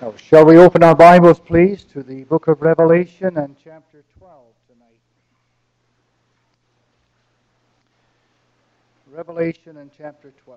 Now, shall we open our Bibles, please, to the book of Revelation and chapter 12 tonight. Revelation and chapter 12.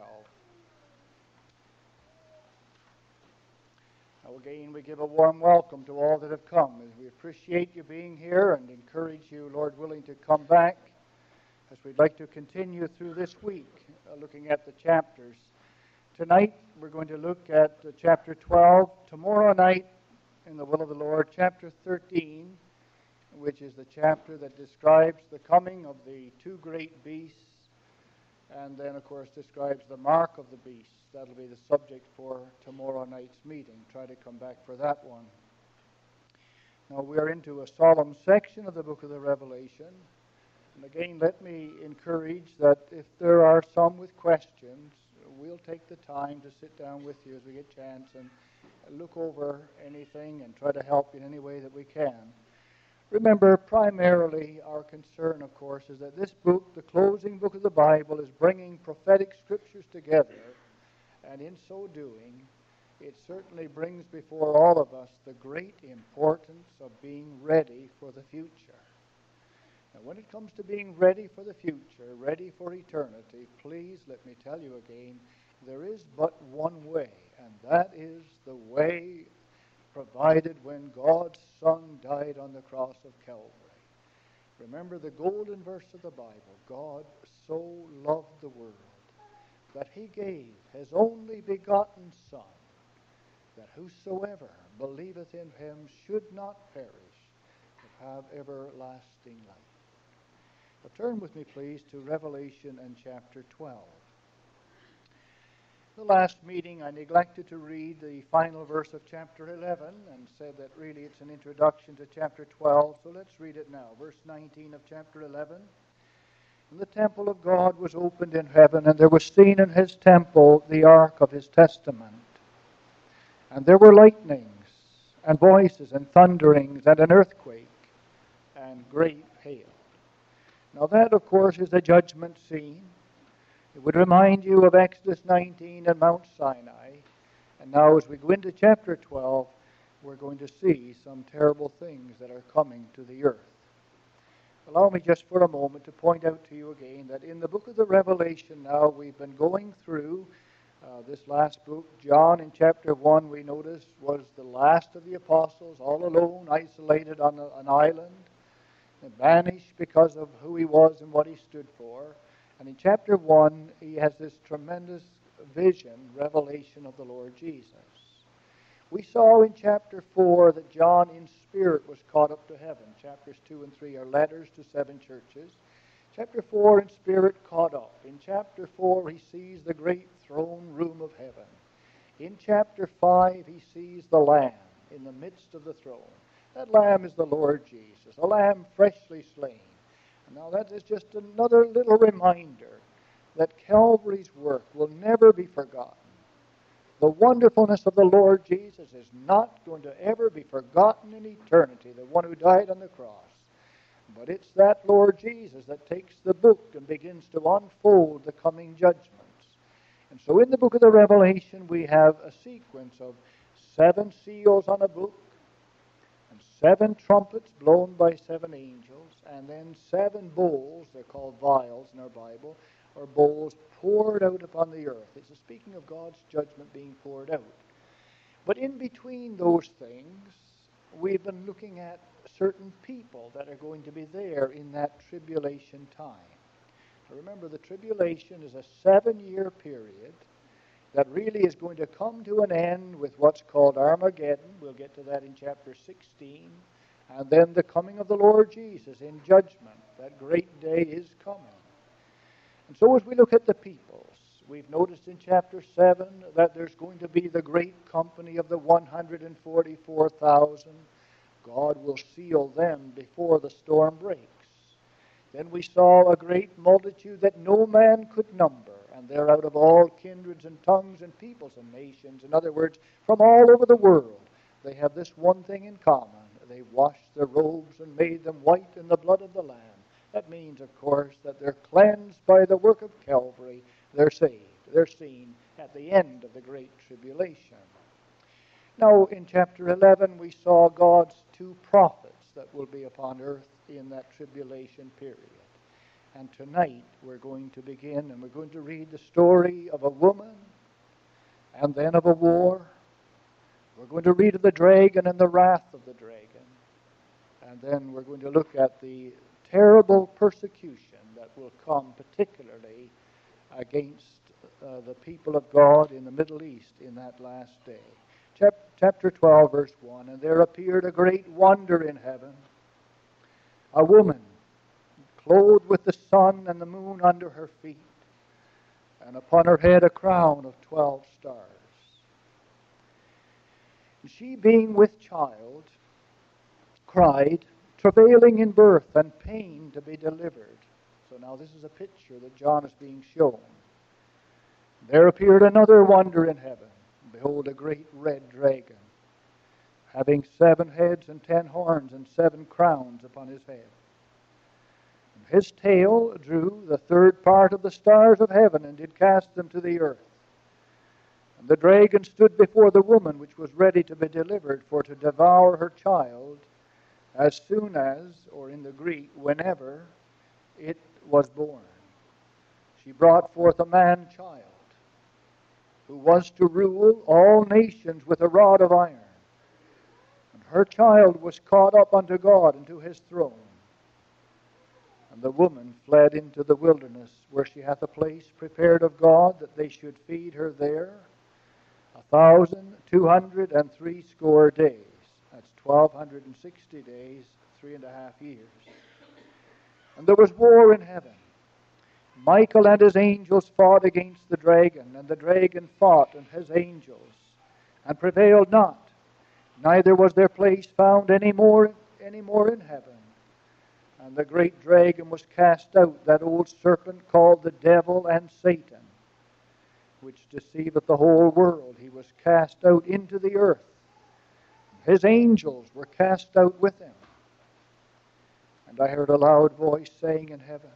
Now, again, we give a warm welcome to all that have come. We appreciate you being here and encourage you, Lord willing, to come back as we'd like to continue through this week looking at the chapters. Tonight, we're going to look at chapter 12. Tomorrow night, in the will of the Lord, chapter 13, which is the chapter that describes the coming of the two great beasts, and then, of course, describes the mark of the beast. That'll be the subject for tomorrow night's meeting. Try to come back for that one. Now, we're into a solemn section of the book of the Revelation. And again, let me encourage that if there are some with questions, we'll take the time to sit down with you as we get a chance and look over anything and try to help you in any way that we can. Remember, primarily our concern, of course, is that this book, the closing book of the Bible, is bringing prophetic scriptures together, and in so doing, it certainly brings before all of us the great importance of being ready for the future. Now, when it comes to being ready for the future, ready for eternity, please let me tell you again, there is but one way, and that is the way provided when God's Son died on the cross of Calvary. Remember the golden verse of the Bible, God so loved the world that he gave his only begotten Son, that whosoever believeth in him should not perish, but have everlasting life. Now, turn with me, please, to Revelation and chapter 12. The last meeting, I neglected to read the final verse of chapter 11 and said that really it's an introduction to chapter 12, so let's read it now. Verse 19 of chapter 11. And the temple of God was opened in heaven, and there was seen in his temple the ark of his testament. And there were lightnings, and voices, and thunderings, and an earthquake, and great hail. Now that, of course, is the judgment scene. It would remind you of Exodus 19 and Mount Sinai. And now as we go into chapter 12, we're going to see some terrible things that are coming to the earth. Allow me just for a moment to point out to you again that in the book of the Revelation now, we've been going through this last book. John in chapter 1, we notice, was the last of the apostles, all alone, isolated on an island, and banished because of who he was and what he stood for. And in chapter 1, he has this tremendous vision, revelation of the Lord Jesus. We saw in chapter 4 that John in spirit was caught up to heaven. Chapters 2 and 3 are letters to 7 churches. Chapter 4, in spirit caught up. In chapter 4, he sees the great throne room of heaven. In chapter 5, he sees the Lamb in the midst of the throne. That Lamb is the Lord Jesus, a Lamb freshly slain. Now that is just another little reminder that Calvary's work will never be forgotten. The wonderfulness of the Lord Jesus is not going to ever be forgotten in eternity, the one who died on the cross. But it's that Lord Jesus that takes the book and begins to unfold the coming judgments. And so in the book of the Revelation, we have a sequence of 7 seals on a book, and 7 trumpets blown by 7 angels, and then 7 bowls, they're called vials in our Bible, or bowls poured out upon the earth. It's speaking of God's judgment being poured out. But in between those things, we've been looking at certain people that are going to be there in that tribulation time. Now remember, the tribulation is a 7-year period that really is going to come to an end with what's called Armageddon. We'll get to that in chapter 16. And then the coming of the Lord Jesus in judgment. That great day is coming. And so as we look at the peoples, we've noticed in chapter 7 that there's going to be the great company of the 144,000. God will seal them before the storm breaks. Then we saw a great multitude that no man could number, and they're out of all kindreds and tongues and peoples and nations. In other words, from all over the world. They have this one thing in common. They washed their robes and made them white in the blood of the Lamb. That means, of course, that they're cleansed by the work of Calvary. They're saved. They're seen at the end of the Great Tribulation. Now, in chapter 11, we saw God's two prophets that will be upon earth in that tribulation period. And tonight we're going to begin, and we're going to read the story of a woman and then of a war. We're going to read of the dragon and the wrath of the dragon. And then we're going to look at the terrible persecution that will come particularly against the people of God in the Middle East in that last day. Chapter 12, verse 1, "And there appeared a great wonder in heaven, a woman clothed with the sun and the moon under her feet, and upon her head a crown of 12 stars. And she, being with child, cried, travailing in birth and pain to be delivered." So now this is a picture that John is being shown. "There appeared another wonder in heaven. Behold, a great red dragon, having 7 heads and 10 horns and 7 crowns upon his head. And his tail drew the 1/3 part of the stars of heaven, and did cast them to the earth. And the dragon stood before the woman, which was ready to be delivered, for to devour her child, as soon as," or in the Greek, whenever, "it was born. She brought forth a man-child, who was to rule all nations with a rod of iron. And her child was caught up unto God and to his throne. And the woman fled into the wilderness, where she hath a place prepared of God, that they should feed her there 1,260 days." That's 1,260 days, 3.5 years. "And there was war in heaven. Michael and his angels fought against the dragon, and the dragon fought and his angels, and prevailed not. Neither was their place found any more in heaven. And the great dragon was cast out, that old serpent called the devil and Satan, which deceiveth the whole world. He was cast out into the earth. His angels were cast out with him. And I heard a loud voice saying in heaven,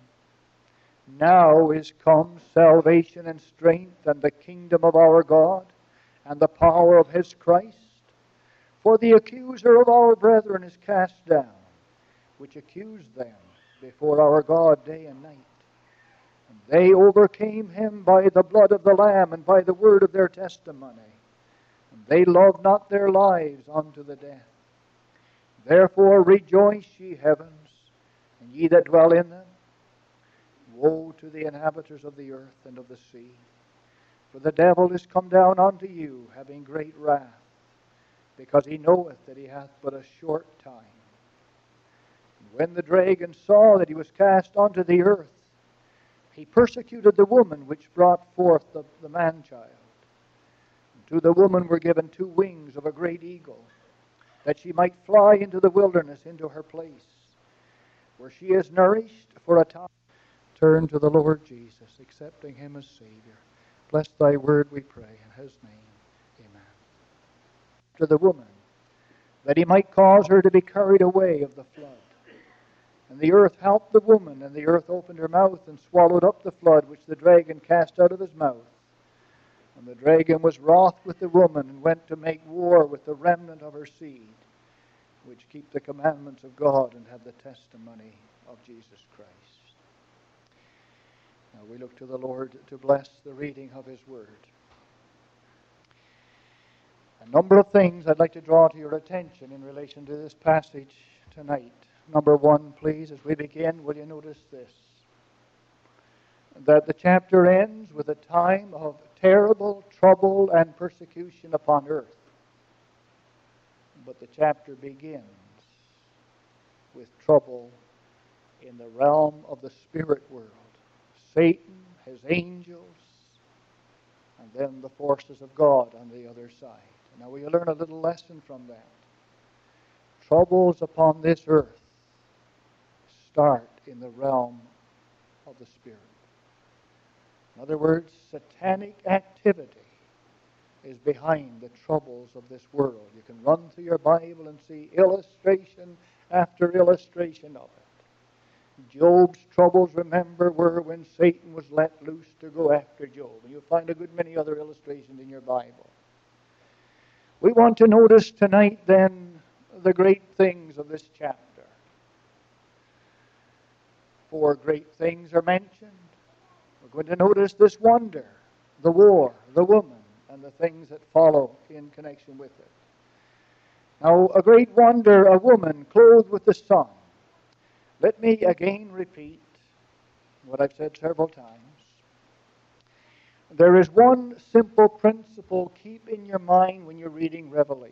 Now is come salvation and strength and the kingdom of our God and the power of his Christ. For the accuser of our brethren is cast down, which accused them before our God day and night. And they overcame him by the blood of the Lamb and by the word of their testimony. And they loved not their lives unto the death. Therefore rejoice, ye heavens, and ye that dwell in them. Woe to the inhabitants of the earth and of the sea. For the devil is come down unto you, having great wrath, because he knoweth that he hath but a short time. And when the dragon saw that he was cast unto the earth, he persecuted the woman which brought forth the man-child. And to the woman were given 2 wings of a great eagle, that she might fly into the wilderness, into her place, where she is nourished for a time. Turn to the Lord Jesus, accepting him as Savior. Bless thy word, we pray, in his name. Amen. To the woman, that he might cause her to be carried away of the flood. And the earth helped the woman, and the earth opened her mouth and swallowed up the flood which the dragon cast out of his mouth. And the dragon was wroth with the woman, and went to make war with the remnant of her seed, which keep the commandments of God and have the testimony of Jesus Christ. Now we look to the Lord to bless the reading of his word. A number of things I'd like to draw to your attention in relation to this passage tonight. Number 1, please, as we begin, will you notice this? That the chapter ends with a time of terrible trouble and persecution upon earth. But the chapter begins with trouble in the realm of the spirit world. Satan, his angels, and then the forces of God on the other side. Now we learn a little lesson from that. Troubles upon this earth start in the realm of the spirit. In other words, satanic activity is behind the troubles of this world. You can run through your Bible and see illustration after illustration of it. Job's troubles, remember, were when Satan was let loose to go after Job. And you'll find a good many other illustrations in your Bible. We want to notice tonight then the great things of this chapter. 4 great things are mentioned. We're going to notice this wonder, the war, the woman, and the things that follow in connection with it. Now, a great wonder, a woman clothed with the sun. Let me again repeat what I've said several times. There is one simple principle keep in your mind when you're reading Revelation.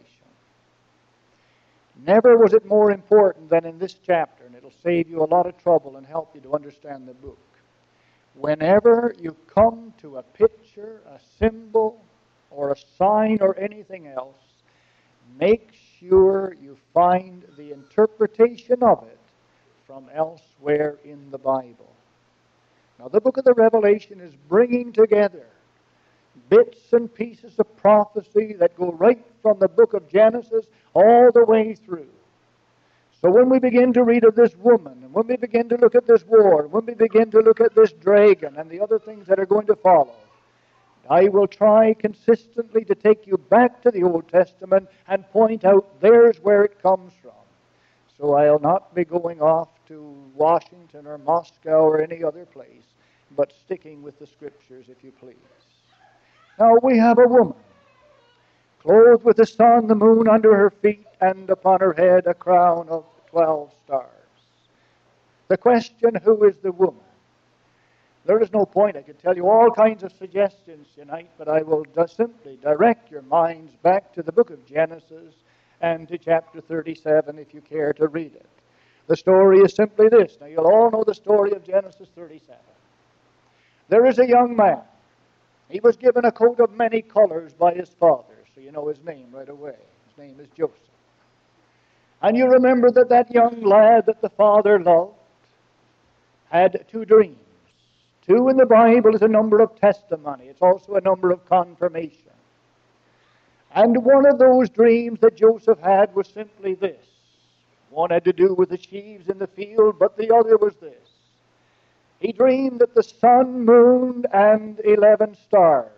Never was it more important than in this chapter, and it'll save you a lot of trouble and help you to understand the book. Whenever you come to a picture, a symbol, or a sign or anything else, make sure you find the interpretation of it from elsewhere in the Bible. Now, the book of the Revelation is bringing together bits and pieces of prophecy that go right from the book of Genesis all the way through. So when we begin to read of this woman, and when we begin to look at this war, when we begin to look at this dragon and the other things that are going to follow, I will try consistently to take you back to the Old Testament and point out there's where it comes from. So I'll not be going off to Washington or Moscow or any other place, but sticking with the Scriptures, if you please. Now we have a woman, clothed with the sun, the moon under her feet, and upon her head a crown of 12 stars. The question, who is the woman? There is no point. I could tell you all kinds of suggestions tonight, but I will just simply direct your minds back to the book of Genesis and to chapter 37 if you care to read it. The story is simply this. Now, you'll all know the story of Genesis 37. There is a young man. He was given a coat of many colors by his father, so you know his name right away. His name is Joseph. And you remember that that young lad that the father loved had 2 dreams. 2 in the Bible is a number of testimony. It's also a number of confirmation. And one of those dreams that Joseph had was simply this. One had to do with the sheaves in the field, but the other was this. He dreamed that the sun, moon, and 11 stars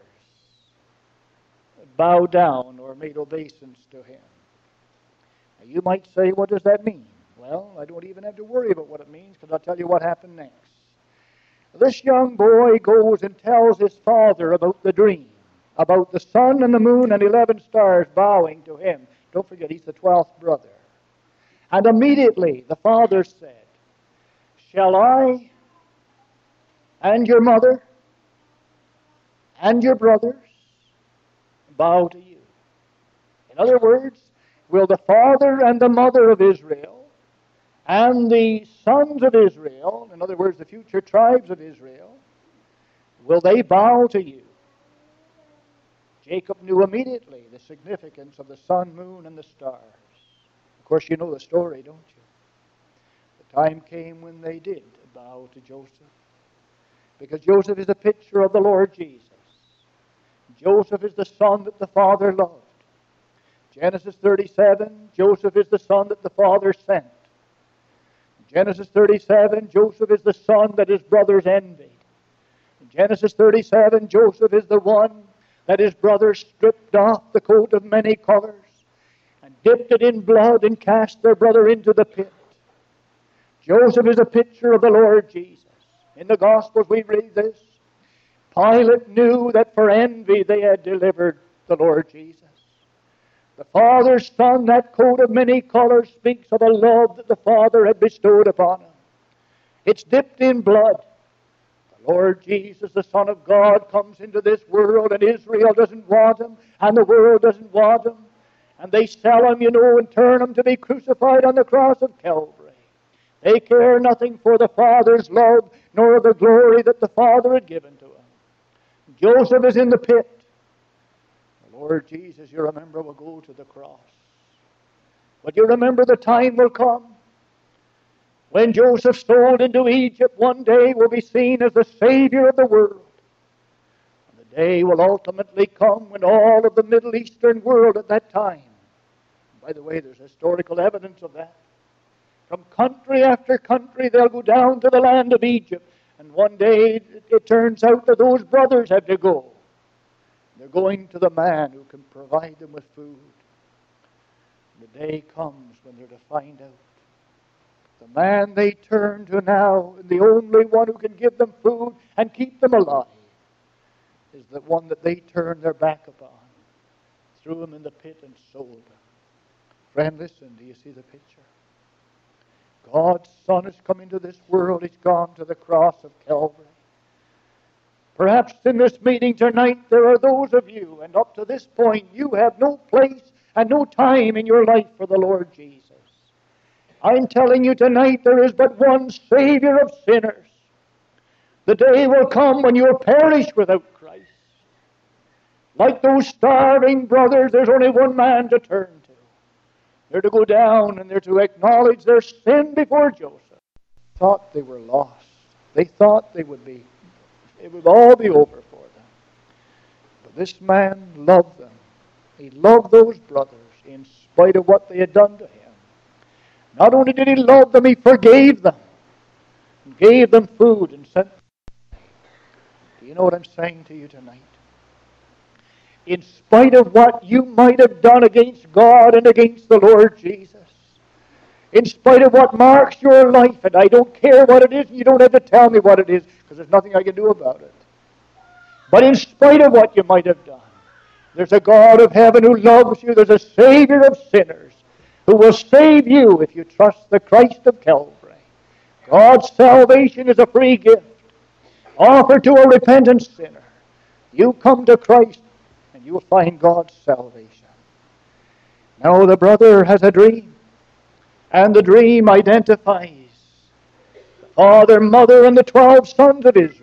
bowed down or made obeisance to him. Now, you might say, what does that mean? Well, I don't even have to worry about what it means, because I'll tell you what happened next. This young boy goes and tells his father about the dream, about the sun and the moon and 11 stars bowing to him. Don't forget, he's the 12th brother. And immediately the father said, shall I and your mother and your brothers bow to you? In other words, will the father and the mother of Israel and the sons of Israel, in other words, the future tribes of Israel, will they bow to you? Jacob knew immediately the significance of the sun, moon, and the stars. Of course, you know the story, don't you? The time came when they did bow to Joseph, because Joseph is a picture of the Lord Jesus. Joseph is the son that the Father loved. Genesis 37, Joseph is the son that the Father sent. Genesis 37, Joseph is the son that his brothers envied. In Genesis 37, Joseph is the one that his brothers stripped off the coat of many colors and dipped it in blood and cast their brother into the pit. Joseph is a picture of the Lord Jesus. In the Gospels we read this. Pilate knew that for envy they had delivered the Lord Jesus. The Father's Son, that coat of many colors, speaks of the love that the Father had bestowed upon him. It's dipped in blood. The Lord Jesus, the Son of God, comes into this world, and Israel doesn't want him, and the world doesn't want him. And they sell him, and turn him to be crucified on the cross of Calvary. They care nothing for the Father's love, nor the glory that the Father had given to him. Joseph is in the pit. Lord Jesus, you remember, will go to the cross. But you remember the time will come when Joseph sold into Egypt one day will be seen as the Savior of the world. And the day will ultimately come when all of the Middle Eastern world at that time, by the way, there's historical evidence of that, from country after country they'll go down to the land of Egypt. And one day it turns out that those brothers have to go. They're going to the man who can provide them with food. The day comes when they're to find out. The man they turn to now, and the only one who can give them food and keep them alive, is the one that they turned their back upon, threw him in the pit and sold him. Friend, listen, do you see the picture? God's Son has come into this world. He's gone to the cross of Calvary. Perhaps in this meeting tonight there are those of you, and up to this point you have no place and no time in your life for the Lord Jesus. I'm telling you tonight there is but one Savior of sinners. The day will come when you'll perish without Christ. Like those starving brothers, there's only one man to turn to. They're to go down and they're to acknowledge their sin before Joseph. They thought they were lost. They thought it would all be over for them. But this man loved them. He loved those brothers in spite of what they had done to him. Not only did he love them, he forgave them. And gave them food and sent them. Do you know what I'm saying to you tonight? In spite of what you might have done against God and against the Lord Jesus, in spite of what marks your life, and I don't care what it is, and you don't have to tell me what it is, because there's nothing I can do about it. But in spite of what you might have done, there's a God of heaven who loves you. There's a Savior of sinners who will save you if you trust the Christ of Calvary. God's salvation is a free gift offered to a repentant sinner. You come to Christ and you will find God's salvation. Now the brother has a dream, and the dream identifies the father, mother, and the 12 sons of Israel.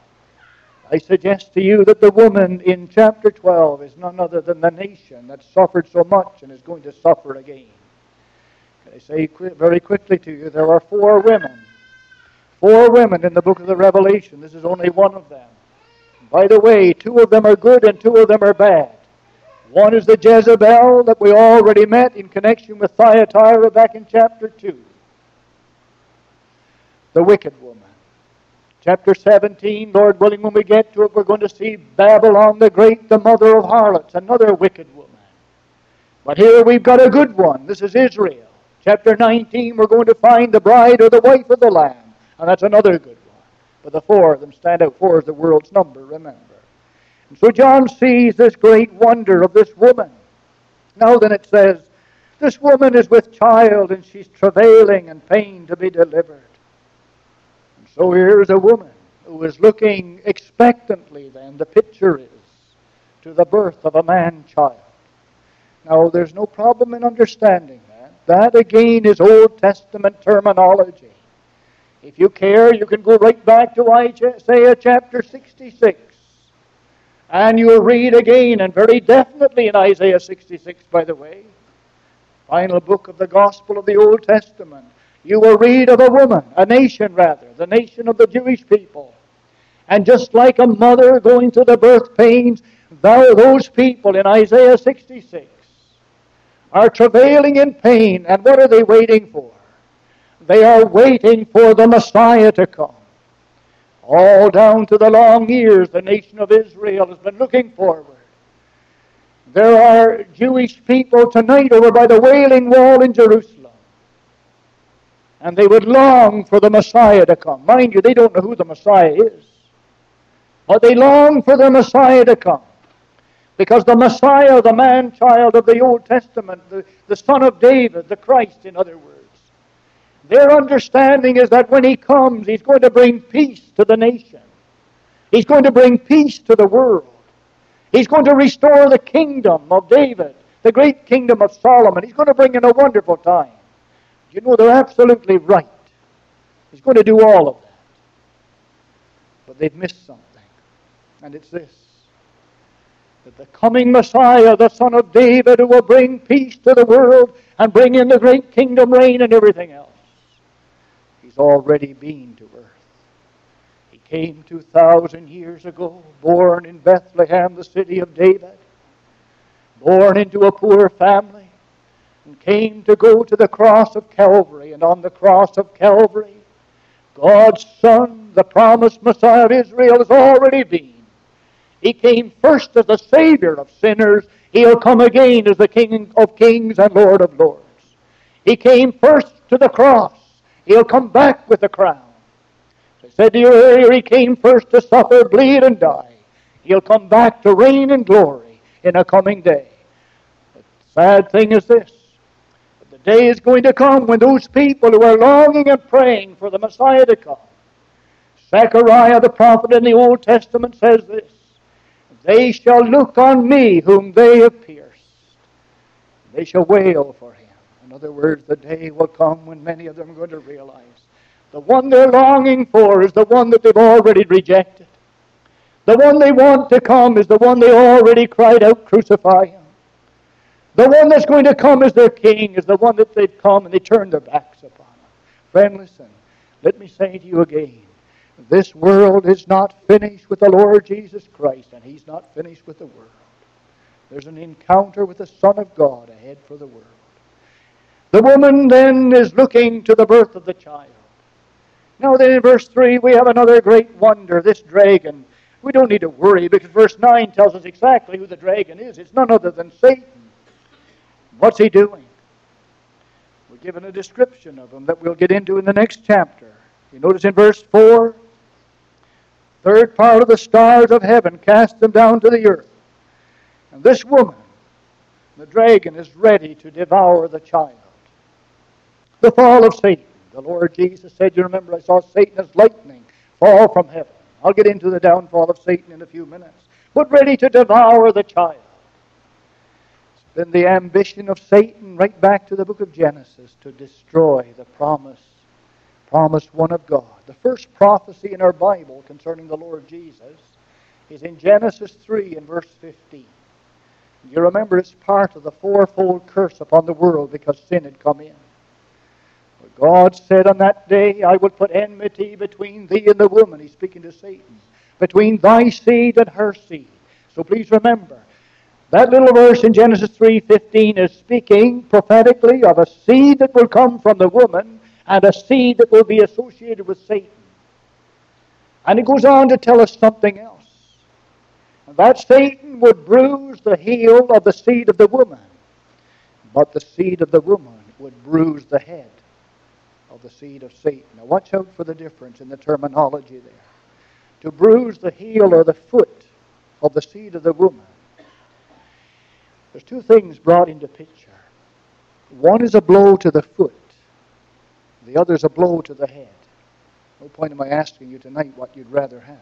I suggest to you that the woman in chapter 12 is none other than the nation that suffered so much and is going to suffer again. Can I say very quickly to you, there are 4 women. 4 women in the book of the Revelation. This is only one of them. By the way, 2 of them are good and 2 of them are bad. One is the Jezebel that we already met in connection with Thyatira back in chapter 2. The wicked woman. Chapter 17, Lord willing, when we get to it, we're going to see Babylon the Great, the mother of harlots, another wicked woman. But here we've got a good one. This is Israel. Chapter 19, we're going to find the bride or the wife of the Lamb, and that's another good one. But the 4 of them stand out. 4 is the world's number, remember. And so John sees this great wonder of this woman. Now then it says, this woman is with child, and she's travailing in pain to be delivered. So here's a woman who is looking expectantly, then, the picture is, to the birth of a man-child. Now, there's no problem in understanding that. That, again, is Old Testament terminology. If you care, you can go right back to Isaiah chapter 66. And you'll read again, and very definitely in Isaiah 66, by the way, final book of the Gospel of the Old Testament, you will read of a woman, a nation rather, the nation of the Jewish people. And just like a mother going through the birth pains, those people in Isaiah 66 are travailing in pain. And what are they waiting for? They are waiting for the Messiah to come. All down to the long years, the nation of Israel has been looking forward. There are Jewish people tonight over by the Wailing Wall in Jerusalem. And they would long for the Messiah to come. Mind you, they don't know who the Messiah is. But they long for the Messiah to come. Because the Messiah, the man-child of the Old Testament, the Son of David, the Christ, in other words, their understanding is that when He comes, He's going to bring peace to the nation. He's going to bring peace to the world. He's going to restore the kingdom of David, the great kingdom of Solomon. He's going to bring in a wonderful time. You know, they're absolutely right. He's going to do all of that. But they've missed something. And it's this. That the coming Messiah, the Son of David, who will bring peace to the world and bring in the great kingdom reign and everything else, He's already been to earth. He came 2,000 years ago, born in Bethlehem, the city of David, born into a poor family, and came to go to the cross of Calvary. And on the cross of Calvary, God's Son, the promised Messiah of Israel, has already been. He came first as the Savior of sinners. He'll come again as the King of kings and Lord of lords. He came first to the cross. He'll come back with the crown. As I said to you earlier, He came first to suffer, bleed, and die. He'll come back to reign in glory in a coming day. The sad thing is this. The day is going to come when those people who are longing and praying for the Messiah to come. Zechariah the prophet in the Old Testament says this. They shall look on me whom they have pierced. They shall wail for Him. In other words, the day will come when many of them are going to realize the one they're longing for is the one that they've already rejected. The one they want to come is the one they already cried out, crucify Him. The one that's going to come as their king is the one that they've come and they turned their backs upon Him. Friend, listen, let me say to you again, this world is not finished with the Lord Jesus Christ, and He's not finished with the world. There's an encounter with the Son of God ahead for the world. The woman then is looking to the birth of the child. Now then in verse 3 we have another great wonder, this dragon. We don't need to worry because verse 9 tells us exactly who the dragon is. It's none other than Satan. What's he doing? We're given a description of him that we'll get into in the next chapter. You notice in verse 4, third part of the stars of heaven cast them down to the earth. And this woman, the dragon, is ready to devour the child. The fall of Satan. The Lord Jesus said, you remember, I saw Satan as lightning fall from heaven. I'll get into the downfall of Satan in a few minutes. But ready to devour the child. It's been the ambition of Satan right back to the book of Genesis to destroy the promised one of God. The first prophecy in our Bible concerning the Lord Jesus is in Genesis 3 and verse 15. You remember it's part of the fourfold curse upon the world because sin had come in. God said on that day, I will put enmity between thee and the woman. He's speaking to Satan. Between thy seed and her seed. So please remember, that little verse in Genesis 3:15 is speaking prophetically of a seed that will come from the woman and a seed that will be associated with Satan. And it goes on to tell us something else. And that Satan would bruise the heel of the seed of the woman, but the seed of the woman would bruise the head of the seed of Satan. Now watch out for the difference in the terminology there. To bruise the heel or the foot of the seed of the woman. There's two things brought into picture. One is a blow to the foot. The other is a blow to the head. No point am I asking you tonight what you'd rather have.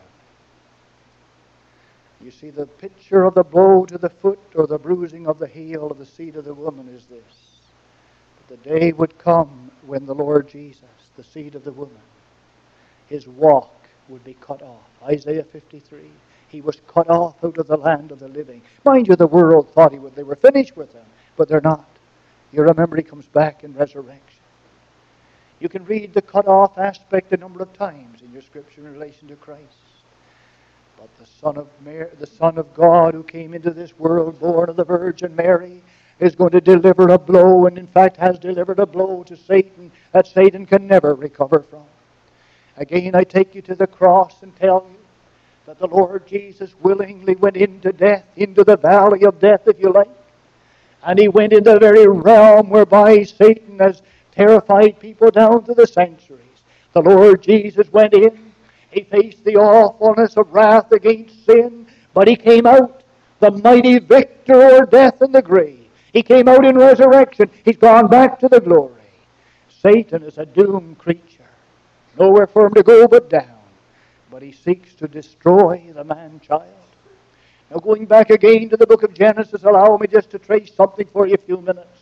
You see, the picture of the blow to the foot or the bruising of the heel of the seed of the woman is this. The day would come when the Lord Jesus, the seed of the woman, His walk would be cut off. Isaiah 53. He was cut off out of the land of the living. Mind you, the world thought they were finished with Him, but they're not. You remember He comes back in resurrection. You can read the cut off aspect a number of times in your scripture in relation to Christ. But the Son of God who came into this world, born of the Virgin Mary, is going to deliver a blow, and in fact has delivered a blow to Satan that Satan can never recover from. Again, I take you to the cross and tell you that the Lord Jesus willingly went into death, into the valley of death, if you like. And He went into the very realm whereby Satan has terrified people down to the centuries. The Lord Jesus went in. He faced the awfulness of wrath against sin, but He came out the mighty victor o'er death and the grave. He came out in resurrection. He's gone back to the glory. Satan is a doomed creature. Nowhere for him to go but down. But he seeks to destroy the man-child. Now going back again to the book of Genesis, allow me just to trace something for you a few minutes.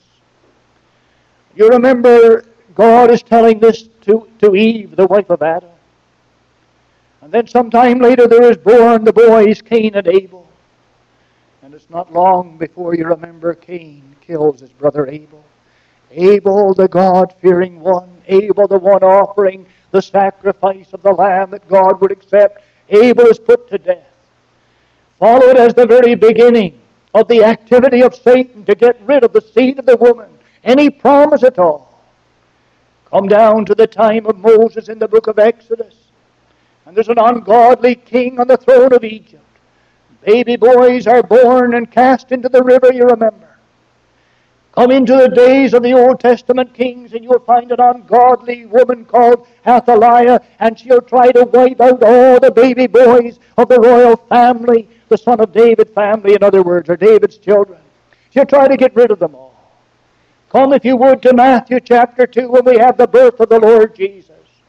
You remember God is telling this to Eve, the wife of Adam. And then sometime later there is born the boys Cain and Abel. And it's not long before you remember Cain kills his brother Abel. Abel, the God-fearing one. Abel, the one offering the sacrifice of the lamb that God would accept. Abel is put to death. Followed as the very beginning of the activity of Satan to get rid of the seed of the woman. Any promise at all. Come down to the time of Moses in the book of Exodus. And there's an ungodly king on the throne of Egypt. Baby boys are born and cast into the river, you remember. Come into the days of the Old Testament kings, and you'll find an ungodly woman called Athaliah, and she'll try to wipe out all the baby boys of the royal family, the son of David family, in other words, or David's children. She'll try to get rid of them all. Come, if you would, to Matthew chapter 2, when we have the birth of the Lord Jesus.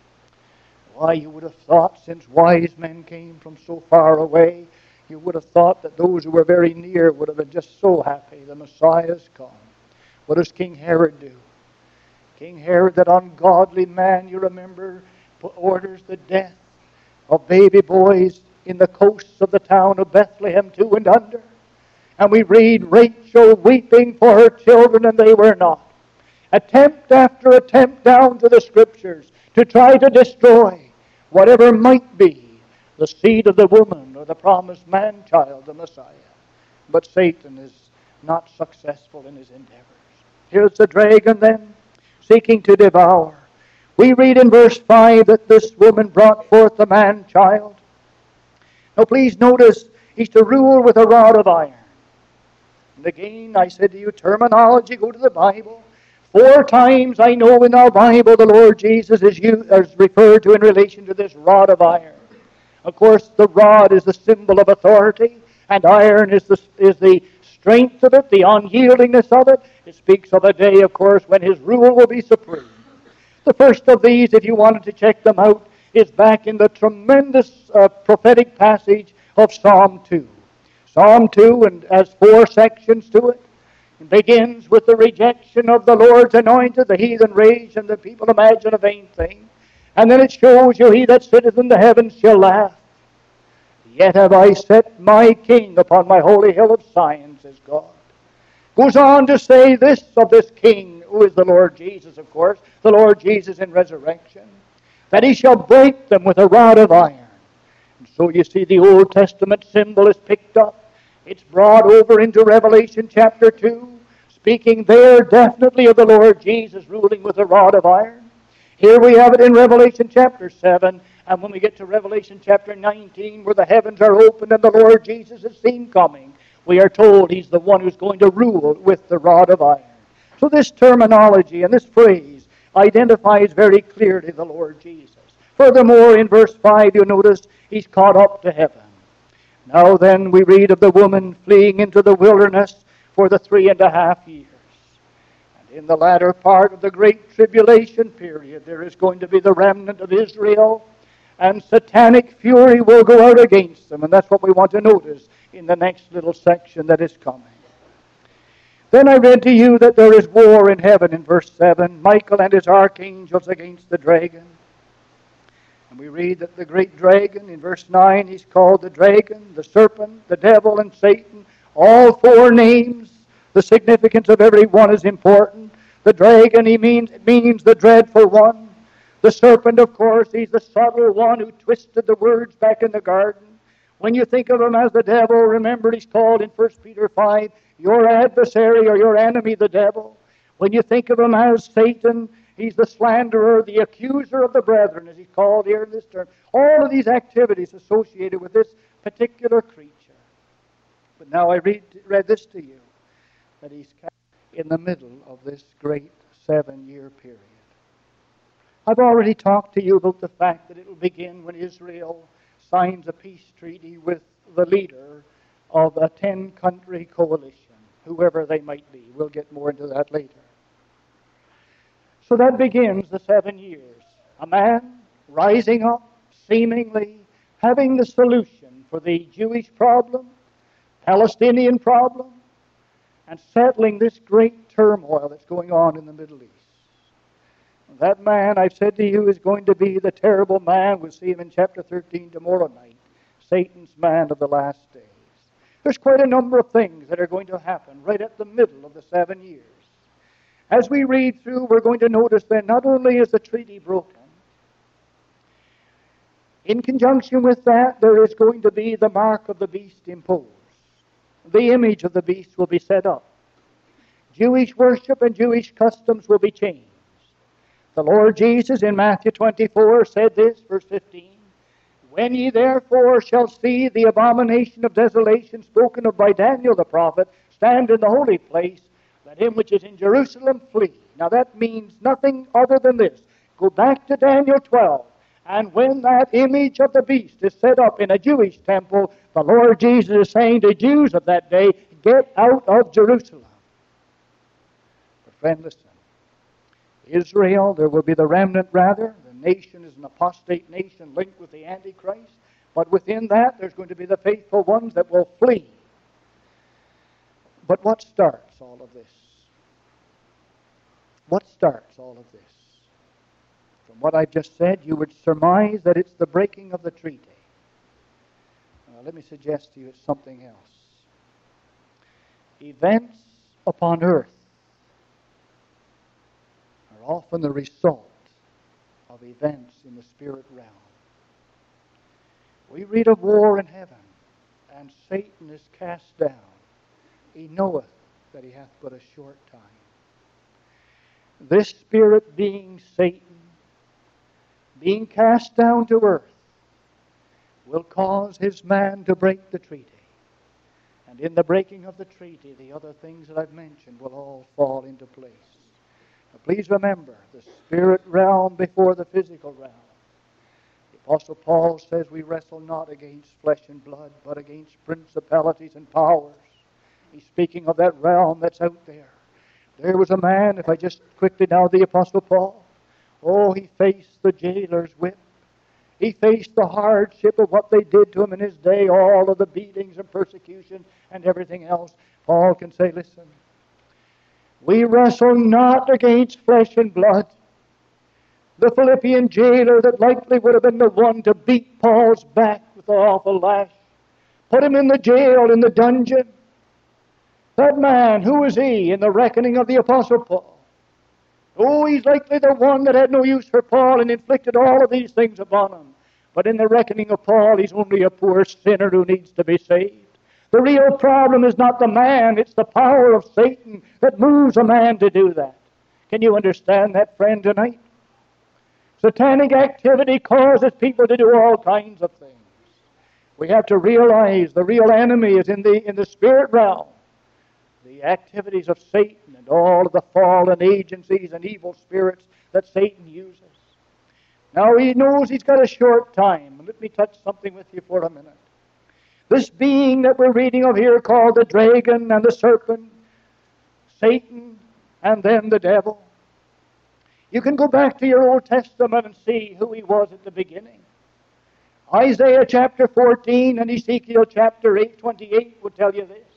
Why, you would have thought, since wise men came from so far away, you would have thought that those who were very near would have been just so happy the Messiah's come. What does King Herod do? King Herod, that ungodly man, you remember, orders the death of baby boys in the coasts of the town of Bethlehem 2 and under. And we read Rachel weeping for her children, and they were not. Attempt after attempt down to the Scriptures to try to destroy whatever might be the seed of the woman or the promised man-child, the Messiah. But Satan is not successful in his endeavors. Here's the dragon then, seeking to devour. We read in verse 5 that this woman brought forth the man-child. Now please notice, he's to rule with a rod of iron. And again, I said to you, terminology, go to the Bible. 4 times I know in our Bible the Lord Jesus is referred to in relation to this rod of iron. Of course, the rod is the symbol of authority, and iron is the strength of it, the unyieldingness of it. It speaks of a day, of course, when his rule will be supreme. The first of these, if you wanted to check them out, is back in the tremendous prophetic passage of Psalm 2. Psalm 2 and has 4 sections to it. It begins with the rejection of the Lord's anointed, the heathen rage, and the people imagine a vain thing. And then it shows you, he that sitteth in the heavens shall laugh. Yet have I set my king upon my holy hill of Zion, says God. Goes on to say this of this king, who is the Lord Jesus, of course, the Lord Jesus in resurrection, that he shall break them with a rod of iron. And so you see the Old Testament symbol is picked up. It's brought over into Revelation chapter 2, speaking there definitely of the Lord Jesus ruling with a rod of iron. Here we have it in Revelation chapter 7, and when we get to Revelation chapter 19, where the heavens are opened and the Lord Jesus is seen coming, we are told he's the one who's going to rule with the rod of iron. So this terminology and this phrase identifies very clearly the Lord Jesus. Furthermore, in verse 5, you'll notice he's caught up to heaven. Now then, we read of the woman fleeing into the wilderness for the 3.5 years. And in the latter part of the great tribulation period, there is going to be the remnant of Israel, and satanic fury will go out against them. And that's what we want to notice in the next little section that is coming. Then I read to you that there is war in heaven in verse 7, Michael and his archangels against the dragon. And we read that the great dragon, in verse 9, he's called the dragon, the serpent, the devil, and Satan. All 4 names. The significance of every one is important. The dragon, it means the dreadful one. The serpent, of course, he's the subtle one who twisted the words back in the garden. When you think of him as the devil, remember he's called in 1 Peter 5, your adversary or your enemy, the devil. When you think of him as Satan, he's the slanderer, the accuser of the brethren, as he's called here in this term. All of these activities associated with this particular creature. But now I read this to you, that he's in the middle of this great 7-year period. I've already talked to you about the fact that it will begin when Israel signs a peace treaty with the leader of a 10-country coalition, whoever they might be. We'll get more into that later. So that begins the 7 years. A man rising up, seemingly having the solution for the Jewish problem, Palestinian problem, and settling this great turmoil that's going on in the Middle East. That man, I've said to you, is going to be the terrible man. We'll see him in chapter 13 tomorrow night. Satan's man of the last days. There's quite a number of things that are going to happen right at the middle of the 7 years. As we read through, we're going to notice that not only is the treaty broken, in conjunction with that, there is going to be the mark of the beast imposed. The image of the beast will be set up. Jewish worship and Jewish customs will be changed. The Lord Jesus in Matthew 24 said this, verse 15, When ye therefore shall see the abomination of desolation spoken of by Daniel the prophet stand in the holy place, let him which is in Jerusalem flee. Now that means nothing other than this. Go back to Daniel 12. And when that image of the beast is set up in a Jewish temple, the Lord Jesus is saying to Jews of that day, get out of Jerusalem. But friend, listen. Israel, there will be the remnant rather. The nation is an apostate nation linked with the Antichrist. But within that, there's going to be the faithful ones that will flee. But what starts all of this? What starts all of this? From what I've just said, you would surmise that it's the breaking of the treaty. Let me suggest to you it's something else. Events upon earth are often the result of events in the spirit realm. We read of war in heaven, and Satan is cast down. He knoweth that he hath but a short time. This spirit being Satan, being cast down to earth, will cause his man to break the treaty. And in the breaking of the treaty, the other things that I've mentioned will all fall into place. Now please remember, the spirit realm before the physical realm. The Apostle Paul says we wrestle not against flesh and blood, but against principalities and powers. He's speaking of that realm that's out there. There was a man, if I just quickly now, the Apostle Paul. Oh, he faced the jailer's whip. He faced the hardship of what they did to him in his day, all of the beatings and persecution and everything else. Paul can say, listen, we wrestle not against flesh and blood. The Philippian jailer that likely would have been the one to beat Paul's back with the awful lash, put him in the jail, in the dungeon. That man, who was he in the reckoning of the Apostle Paul? Oh, he's likely the one that had no use for Paul and inflicted all of these things upon him. But in the reckoning of Paul, he's only a poor sinner who needs to be saved. The real problem is not the man, it's the power of Satan that moves a man to do that. Can you understand that, friend, tonight? Satanic activity causes people to do all kinds of things. We have to realize the real enemy is in the spirit realm. The activities of Satan and all of the fallen agencies and evil spirits that Satan uses. Now he knows he's got a short time. Let me touch something with you for a minute. This being that we're reading of here called the dragon and the serpent, Satan, and then the devil. You can go back to your Old Testament and see who he was at the beginning. Isaiah chapter 14 and Ezekiel chapter 8:28 will tell you this.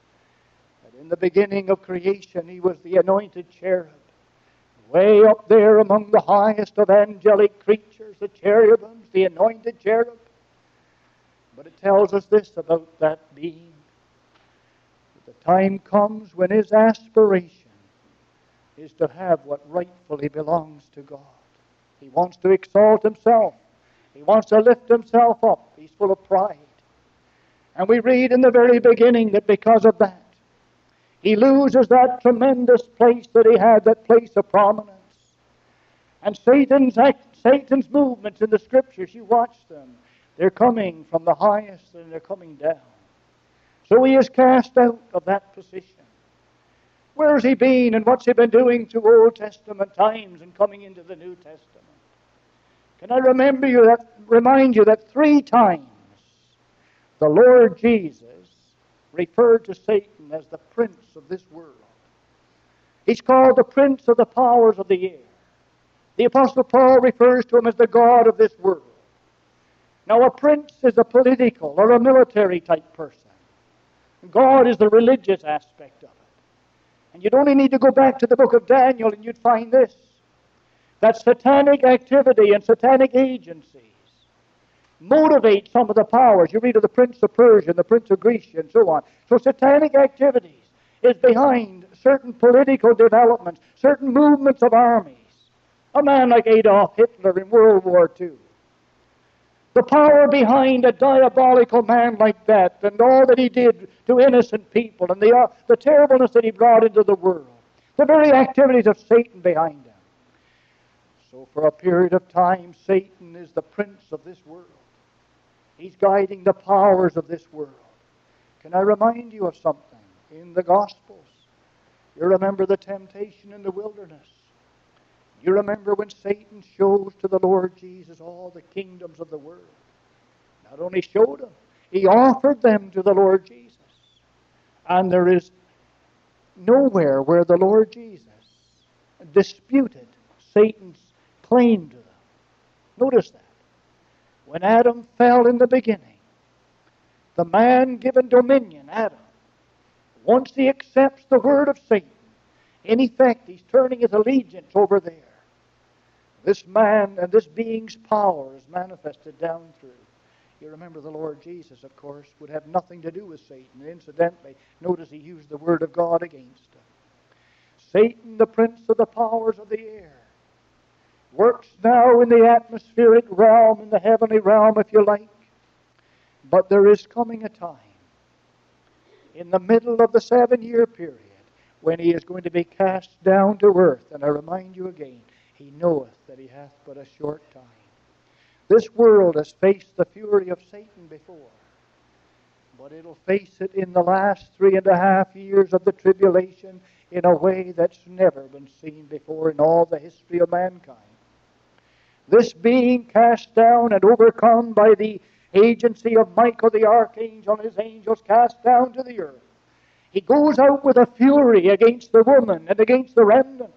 In the beginning of creation, he was the anointed cherub. Way up there among the highest of angelic creatures, the cherubims, the anointed cherub. But it tells us this about that being. That the time comes when his aspiration is to have what rightfully belongs to God. He wants to exalt himself. He wants to lift himself up. He's full of pride. And we read in the very beginning that because of that, he loses that tremendous place that he had, that place of prominence. And Satan's movements in the Scriptures, you watch them. They're coming from the highest and they're coming down. So he is cast out of that position. Where has he been and what's he been doing through Old Testament times and coming into the New Testament? Can I remind you that 3 times the Lord Jesus referred to Satan as the prince of this world. He's called the prince of the powers of the air. The Apostle Paul refers to him as the God of this world. Now, a prince is a political or a military type person. God is the religious aspect of it. And you'd only need to go back to the book of Daniel and you'd find this, that satanic activity and satanic agencies motivate some of the powers. You read of the Prince of Persia, the Prince of Greece, and so on. So satanic activities is behind certain political developments, certain movements of armies. A man like Adolf Hitler in World War II. The power behind a diabolical man like that and all that he did to innocent people and the terribleness that he brought into the world. The very activities of Satan behind him. So for a period of time, Satan is the prince of this world. He's guiding the powers of this world. Can I remind you of something? In the Gospels, you remember the temptation in the wilderness. You remember when Satan shows to the Lord Jesus all the kingdoms of the world. Not only showed them, he offered them to the Lord Jesus. And there is nowhere where the Lord Jesus disputed Satan's claim to them. Notice that. When Adam fell in the beginning, the man given dominion, Adam, once he accepts the word of Satan, in effect, he's turning his allegiance over there. This man and this being's power is manifested down through. You remember the Lord Jesus, of course, would have nothing to do with Satan. Incidentally, notice he used the word of God against him. Satan, the prince of the powers of the air, works now in the atmospheric realm, in the heavenly realm, if you like. But there is coming a time, in the middle of the 7-year period, when he is going to be cast down to earth. And I remind you again, he knoweth that he hath but a short time. This world has faced the fury of Satan before, but it'll face it in the last 3.5 years of the tribulation in a way that's never been seen before in all the history of mankind. This being cast down and overcome by the agency of Michael the archangel and his angels cast down to the earth. He goes out with a fury against the woman and against the remnant.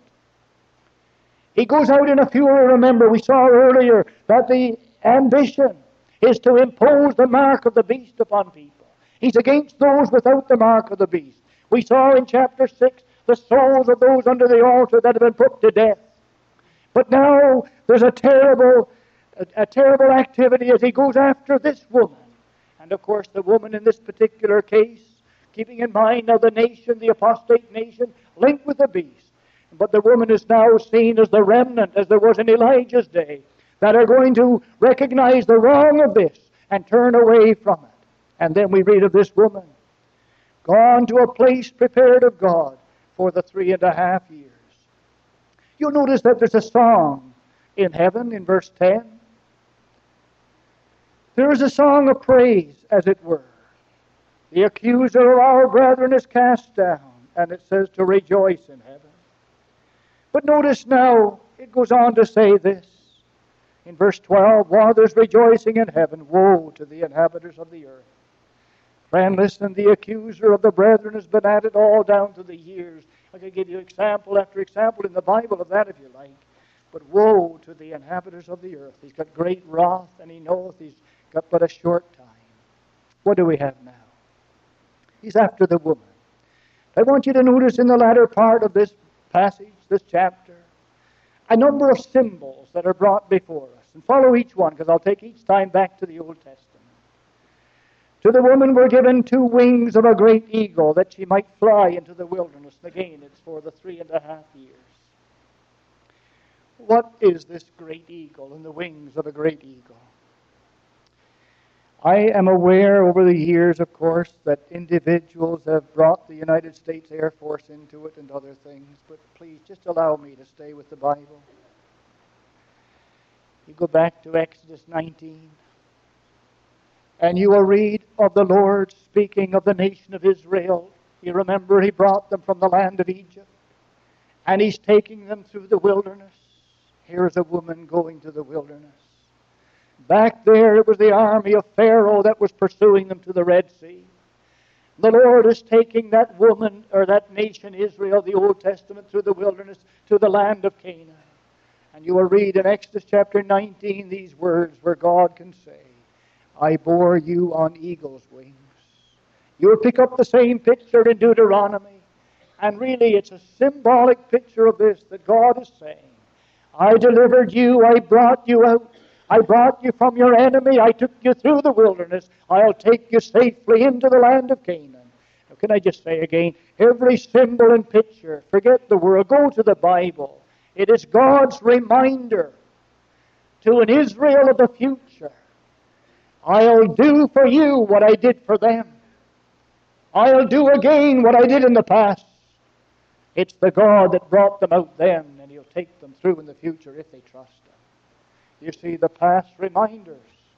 He goes out in a fury. Remember, we saw earlier that the ambition is to impose the mark of the beast upon people. He's against those without the mark of the beast. We saw in chapter 6 the souls of those under the altar that have been put to death. But now there's a terrible activity as he goes after this woman. And of course the woman in this particular case, keeping in mind now the nation, the apostate nation, linked with the beast. But the woman is now seen as the remnant, as there was in Elijah's day, that are going to recognize the wrong of this and turn away from it. And then we read of this woman, gone to a place prepared of God for the 3.5 years. You'll notice that there's a song in heaven in verse 10. There is a song of praise, as it were. The accuser of our brethren is cast down, and it says to rejoice in heaven. But notice now, it goes on to say this. In verse 12, while there's rejoicing in heaven, woe to the inhabitants of the earth. Friend, listen, the accuser of the brethren has been at it all down to the years. I could give you example after example in the Bible of that if you like. But woe to the inhabitants of the earth. He's got great wrath, and he knoweth he's got but a short time. What do we have now? He's after the woman. I want you to notice in the latter part of this passage, this chapter, a number of symbols that are brought before us. And follow each one, because I'll take each time back to the Old Testament. To the woman were given 2 wings of a great eagle, that she might fly into the wilderness. And again, it's for the 3.5 years. What is this great eagle and the wings of a great eagle? I am aware over the years, of course, that individuals have brought the United States Air Force into it and other things, but please just allow me to stay with the Bible. You go back to Exodus 19, and you will read of the Lord speaking of the nation of Israel. You remember he brought them from the land of Egypt, and he's taking them through the wilderness. Here's a woman going to the wilderness. Back there it was the army of Pharaoh that was pursuing them to the Red Sea. The Lord is taking that woman, or that nation Israel, the Old Testament, through the wilderness to the land of Canaan. And you will read in Exodus chapter 19 these words where God can say, I bore you on eagle's wings. You will pick up the same picture in Deuteronomy. And really it's a symbolic picture of this, that God is saying, I delivered you, I brought you out. I brought you from your enemy. I took you through the wilderness. I'll take you safely into the land of Canaan. Now, can I just say again, every symbol and picture, forget the world, go to the Bible. It is God's reminder to an Israel of the future. I'll do for you what I did for them. I'll do again what I did in the past. It's the God that brought them out then, and he'll take them through in the future if they trust him. You see, the past reminders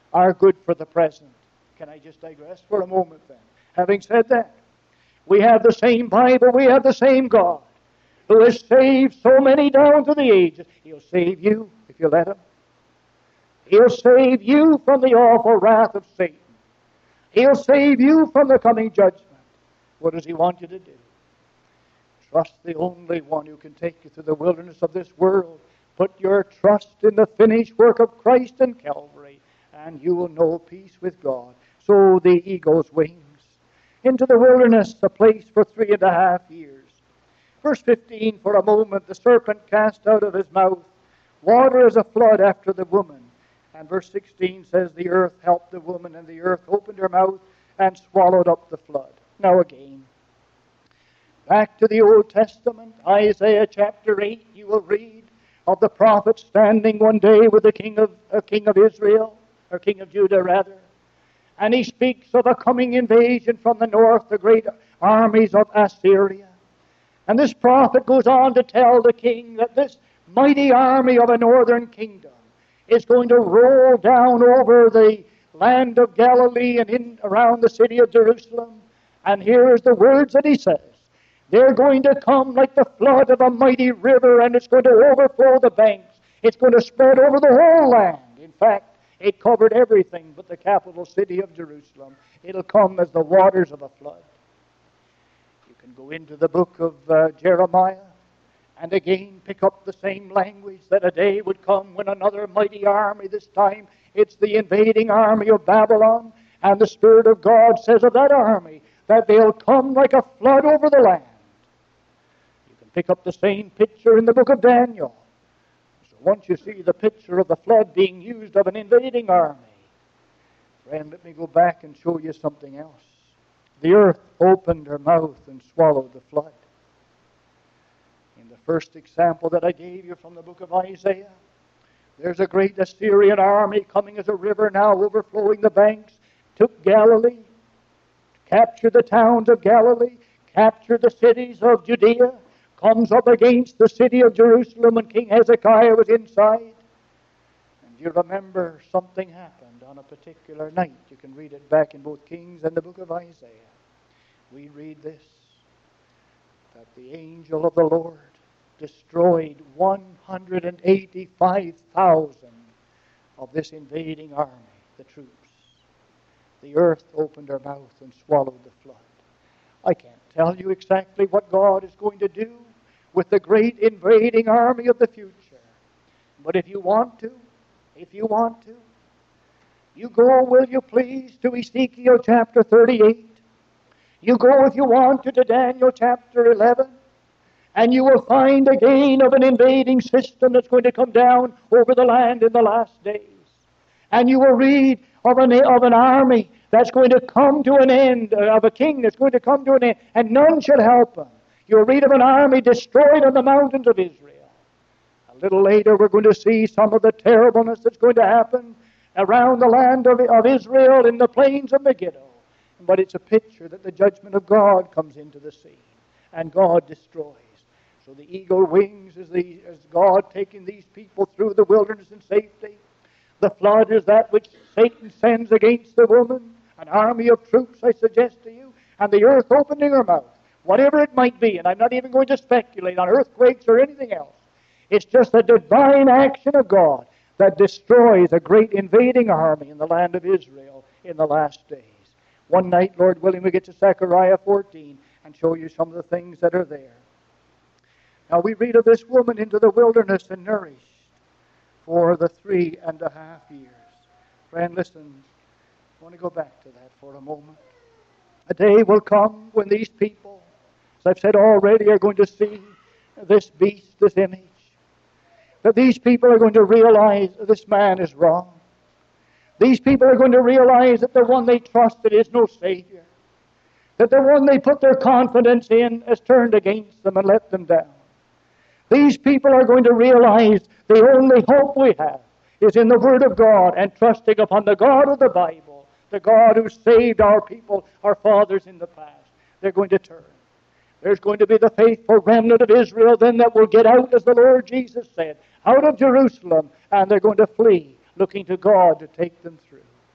are good for the present. Can I just digress for a moment then? Having said that, we have the same Bible, we have the same God, who has saved so many down through the ages. He'll save you if you let Him. He'll save you from the awful wrath of Satan. He'll save you from the coming judgment. What does He want you to do? Trust the only one who can take you through the wilderness of this world. Put your trust in the finished work of Christ and Calvary, and you will know peace with God. So the eagle's wings into the wilderness, a place for 3.5 years. Verse 15, for a moment the serpent cast out of his mouth water as a flood after the woman. And verse 16 says, the earth helped the woman, and the earth opened her mouth and swallowed up the flood. Now again, back to the Old Testament, Isaiah chapter 8, you will read of the prophet standing one day with the king of Israel, or king of Judah rather, and he speaks of a coming invasion from the north, the great armies of Assyria. And this prophet goes on to tell the king that this mighty army of a northern kingdom is going to roll down over the land of Galilee and in around the city of Jerusalem. And here's the words that he says. They're going to come like the flood of a mighty river, and it's going to overflow the banks. It's going to spread over the whole land. In fact, it covered everything but the capital city of Jerusalem. It'll come as the waters of a flood. You can go into the book of Jeremiah and again pick up the same language, that a day would come when another mighty army, this time it's the invading army of Babylon, and the Spirit of God says of that army that they'll come like a flood over the land. You can pick up the same picture in the book of Daniel. So once you see the picture of the flood being used of an invading army, friend, let me go back and show you something else. The earth opened her mouth and swallowed the flood. In the first example that I gave you from the book of Isaiah, there's a great Assyrian army coming as a river now, overflowing the banks, took Galilee, captured the towns of Galilee, captured the cities of Judea, comes up against the city of Jerusalem when King Hezekiah was inside. And you remember something happened on a particular night. You can read it back in both Kings and the book of Isaiah. We read this, that the angel of the Lord destroyed 185,000 of this invading army, the troops. The earth opened her mouth and swallowed the flood. I can't tell you exactly what God is going to do with the great invading army of the future. But if you want to, you go, will you please, to Ezekiel chapter 38. You go, if you want to Daniel chapter 11. And you will find again of an invading system that's going to come down over the land in the last days. And you will read of an army that's going to come to an end, of a king that's going to come to an end, and none shall help him. You'll read of an army destroyed on the mountains of Israel. A little later we're going to see some of the terribleness that's going to happen around the land of Israel in the plains of Megiddo. But it's a picture that the judgment of God comes into the scene, and God destroys. So the eagle wings is God taking these people through the wilderness in safety. The flood is that which Satan sends against the woman, an army of troops, I suggest to you, and the earth opening her mouth. Whatever it might be, and I'm not even going to speculate on earthquakes or anything else. It's just a divine action of God that destroys a great invading army in the land of Israel in the last days. One night, Lord willing, we get to Zechariah 14 and show you some of the things that are there. Now we read of this woman into the wilderness and nourished for the 3.5 years. Friend, listen, I want to go back to that for a moment. A day will come when these people, as I've said already, are going to see this beast, this image. That these people are going to realize this man is wrong. These people are going to realize that the one they trusted is no Savior. That the one they put their confidence in has turned against them and let them down. These people are going to realize the only hope we have is in the Word of God and trusting upon the God of the Bible, the God who saved our people, our fathers in the past. They're going to turn. There's going to be the faithful remnant of Israel then that will get out, as the Lord Jesus said, out of Jerusalem, and they're going to flee, looking to God to take them through.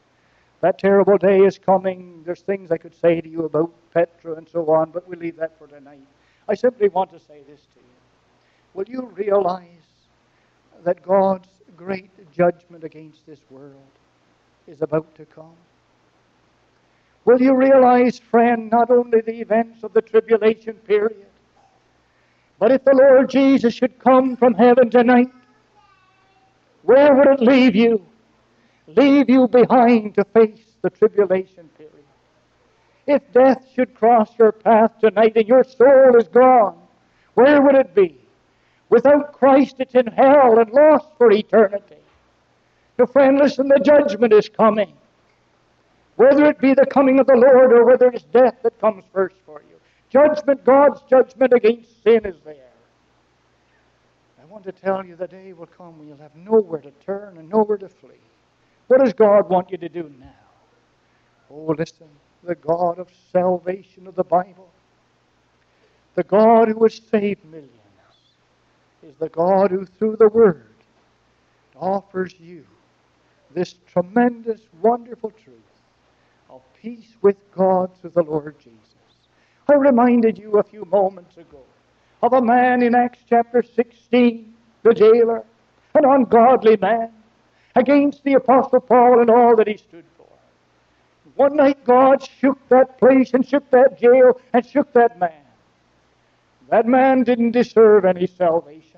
That terrible day is coming. There's things I could say to you about Petra and so on, but we'll leave that for tonight. I simply want to say this to you. Will you realize that God's great judgment against this world is about to come? Will you realize, friend, not only the events of the tribulation period, but if the Lord Jesus should come from heaven tonight, where would it leave you? Leave you behind to face the tribulation period. If death should cross your path tonight and your soul is gone, where would it be? Without Christ, it's in hell and lost for eternity. So, friend, listen, the judgment is coming. Whether it be the coming of the Lord or whether it's death that comes first for you. Judgment, God's judgment against sin is there. I want to tell you the day will come when you'll have nowhere to turn and nowhere to flee. What does God want you to do now? Oh, listen, the God of salvation of the Bible, the God who has saved millions, is the God who through the Word offers you this tremendous, wonderful truth of peace with God through the Lord Jesus. I reminded you a few moments ago of a man in Acts chapter 16, the jailer, an ungodly man, against the Apostle Paul and all that he stood for. One night God shook that place and shook that jail and shook that man. That man didn't deserve any salvation.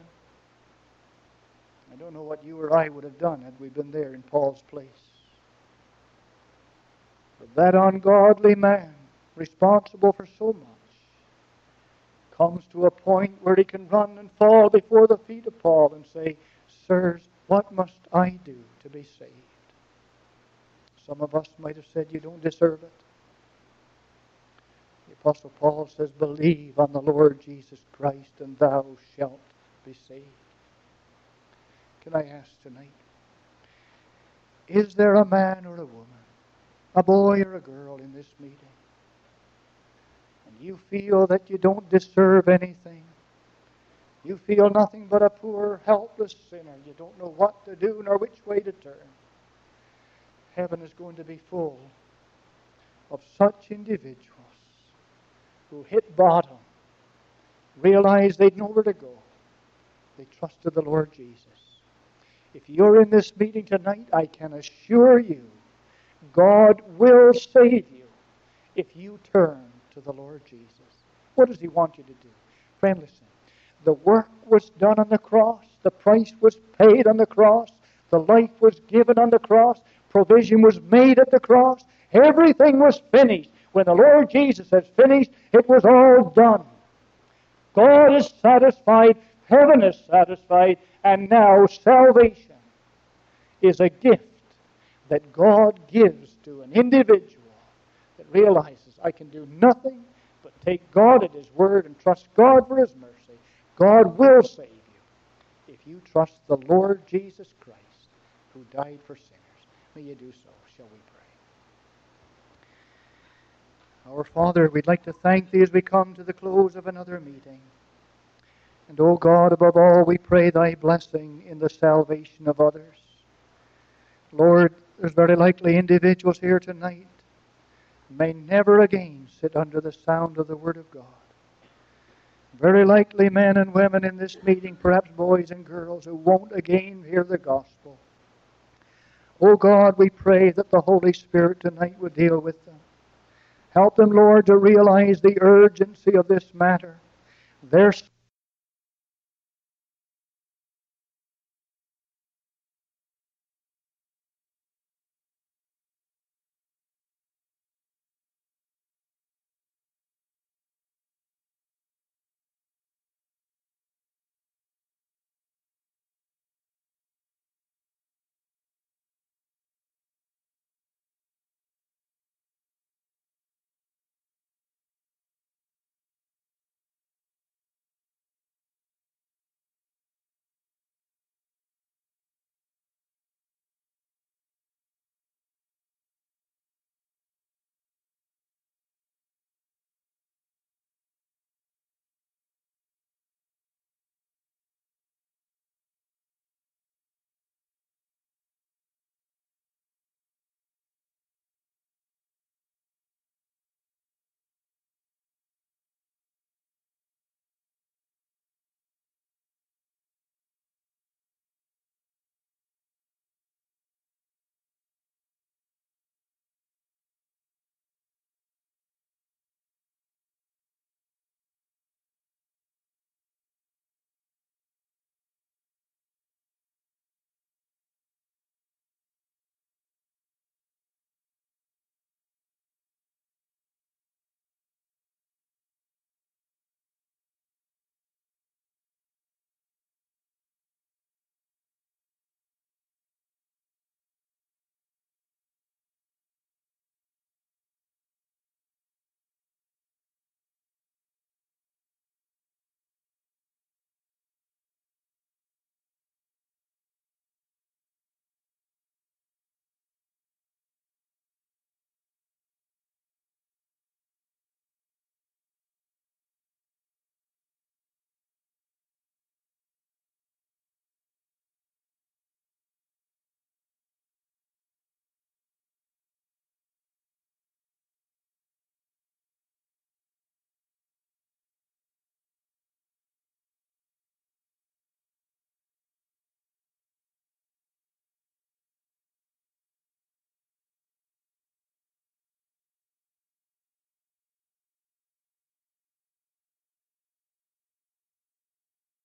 I don't know what you or I would have done had we been there in Paul's place. But that ungodly man, responsible for so much, comes to a point where he can run and fall before the feet of Paul and say, "Sirs, what must I do to be saved?" Some of us might have said, "You don't deserve it." The Apostle Paul says, "Believe on the Lord Jesus Christ and thou shalt be saved." Can I ask tonight, is there a man or a woman, a boy or a girl in this meeting, and you feel that you don't deserve anything? You feel nothing but a poor, helpless sinner. You don't know what to do nor which way to turn. Heaven is going to be full of such individuals who hit bottom, realized they'd nowhere to go. They trusted the Lord Jesus. If you're in this meeting tonight, I can assure you, God will save you if you turn to the Lord Jesus. What does He want you to do? Friend, listen. The work was done on the cross. The price was paid on the cross. The life was given on the cross. Provision was made at the cross. Everything was finished. When the Lord Jesus has finished, it was all done. God is satisfied. Heaven is satisfied. And now salvation is a gift that God gives to an individual that realizes, I can do nothing but take God at His word and trust God for His mercy. God will save you if you trust the Lord Jesus Christ who died for sinners. May you do so. Shall we pray? Our Father, we'd like to thank Thee as we come to the close of another meeting. And, O God, above all, we pray Thy blessing in the salvation of others. Lord, there's very likely individuals here tonight may never again sit under the sound of the Word of God. Very likely men and women in this meeting, perhaps boys and girls, who won't again hear the gospel. Oh God, we pray that the Holy Spirit tonight would deal with them. Help them, Lord, to realize the urgency of this matter. Their